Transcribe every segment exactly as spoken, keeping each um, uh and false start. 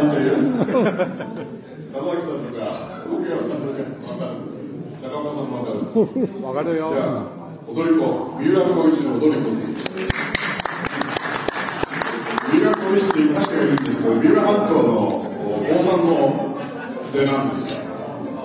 いという。田崎さんとか、奥山さんとか、わかる。中村さんもわかる。 わかるよ。 じゃあ、踊り子、三浦浩一の踊り子。三浦浩一って言いましたがいるんですけど、三浦半島の坊さんの出なんですよ。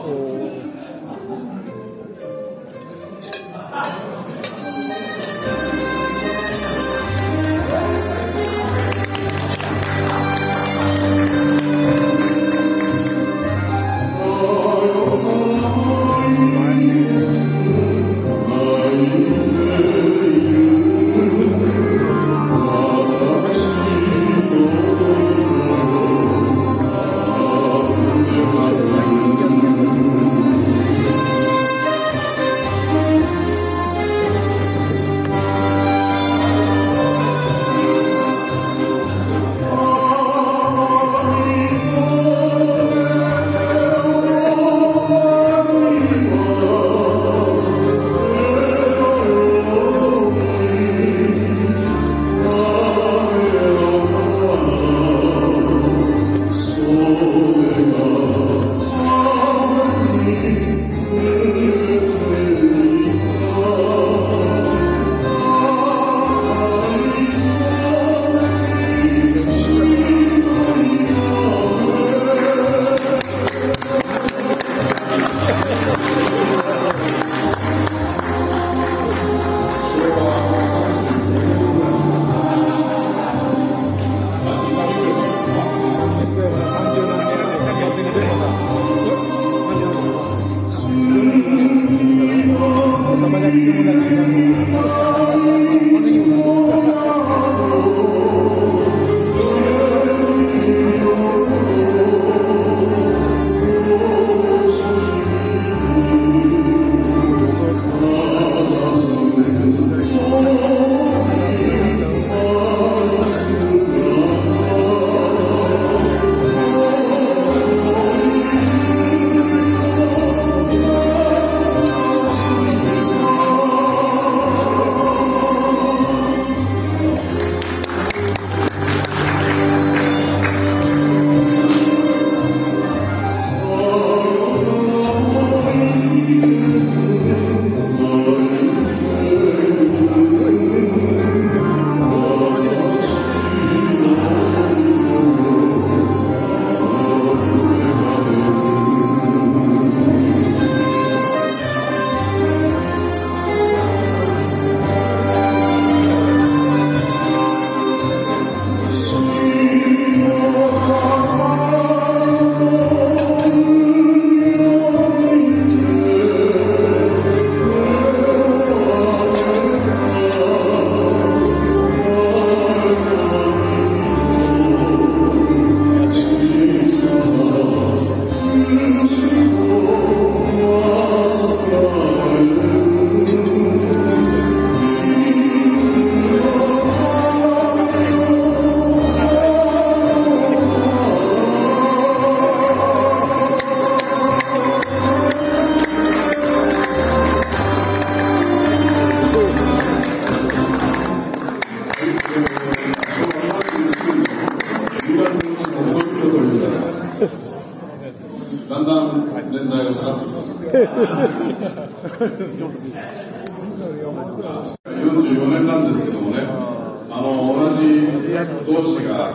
だんだん年代が下がってきます。よんじゅうよねんなんですけどもね、あの同じ同志が